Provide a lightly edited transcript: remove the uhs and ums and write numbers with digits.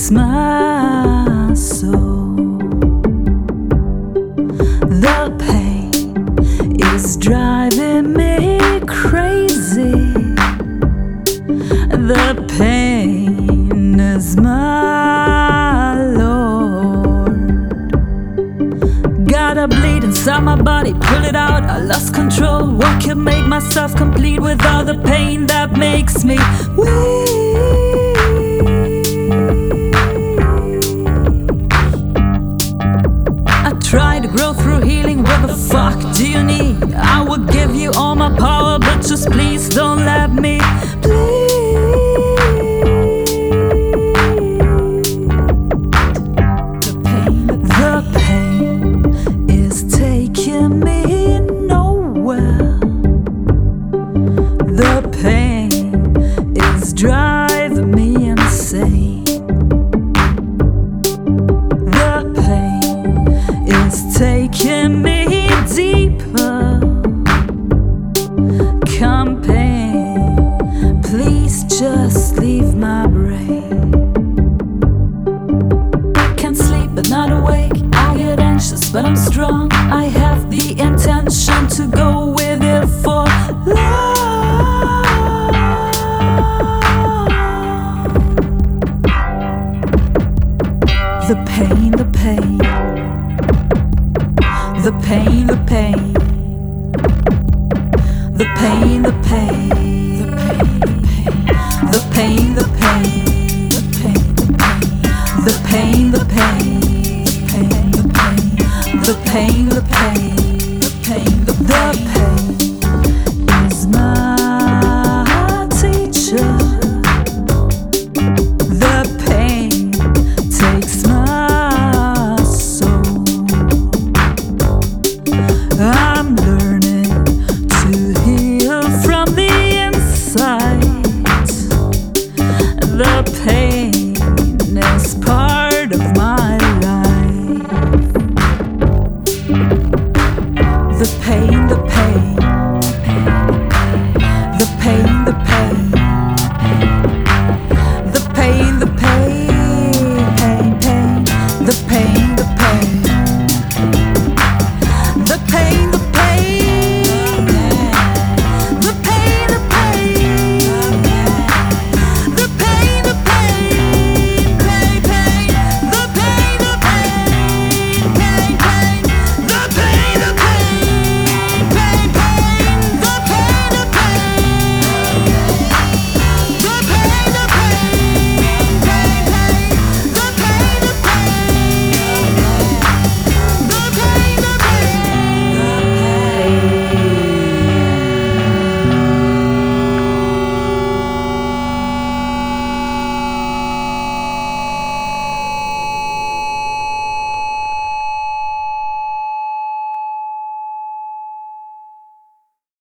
hurts my soul. The pain is driving me crazy. The pain is my Lord. Gotta bleed inside my body, pull it out, I lost control. What can make myself complete without the pain that makes me weak? I try to grow through healing, what the fuck do you need? I will give you all my power, but just please don't let me bleed. The pain is taking me nowhere. The pain is driving me insane. The pain is taking me deeper. Come pain, please just leave my brain. Can't sleep but not awake, I get anxious but I'm strong. I have the intention to go with it for long. The pain, the pain, the pain, the pain, the pain, the pain, the pain, the pain, the pain, the pain, the pain, the pain, the pain, the pain, the pain, the pain.